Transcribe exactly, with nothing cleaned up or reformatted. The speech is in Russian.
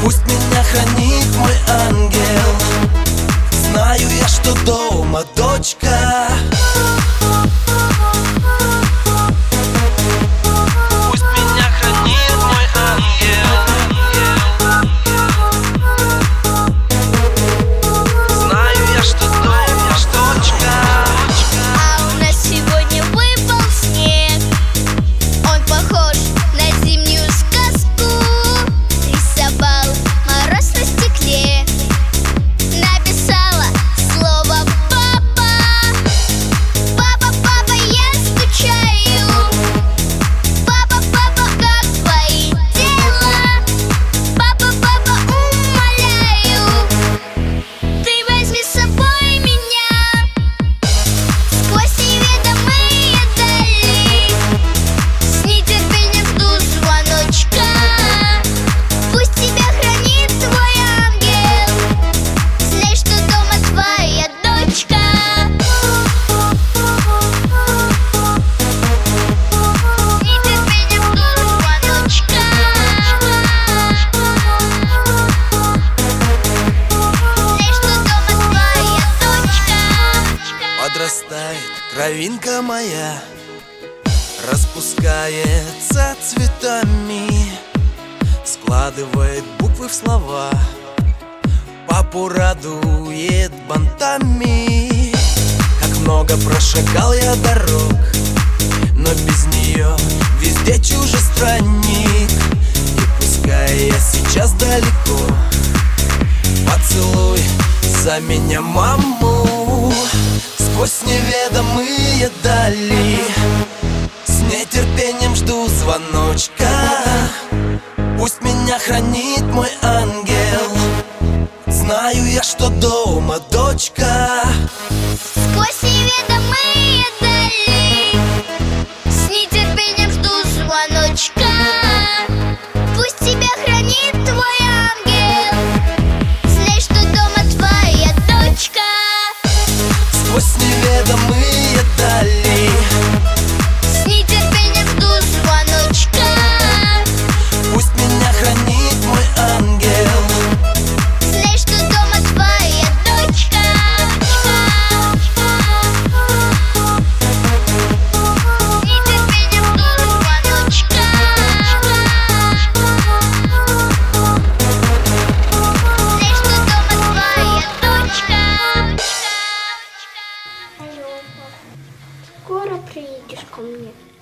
Пусть меня хранит мой ангел. Знаю я, что дома дочка. Пусть меня хранит мой ангел. Знаю я, что дома дочка. А у нас сегодня выпал снег. Он похож на зимнюю сказку. Рисовал мороз на стекле. Написала слово «папа». Папа, папа, я скучаю. Папа, папа, как твои дела? Папа, папа, умоляю, ты возьми с собой меня сквозь неведомые дали. С нетерпением жду звоночка. Пусть тебя хранит твой ангел. Знай, что дома твоя дочка. С нетерпением жду звоночка. Знай, что дома твоя дочка. Подрастает кровинка моя, распускается цветами, складывает буквы в слова, папу радует бантами. Как много прошагал я дорог, но без нее везде чужестранник. И пускай я сейчас далеко, поцелуй за меня маму. Сквозь неведомые дали, с нетерпением жду звоночка. Пусть меня хранит мой ангел. Знаю я, что дома дочка. Сквозь неведомые дали, с нетерпением жду звоночка. Пусть тебя хранит твой ангел. Знай, что дома твоя дочка. Сквозь неведомые дали, С нетерпением жду звоночка. пусть меня хранит мой ангел. Знай, что дома твоя дочка. С нетерпением жду звоночка. Знай, что дома твоя дочка. Алло, скоро приедешь ко мне?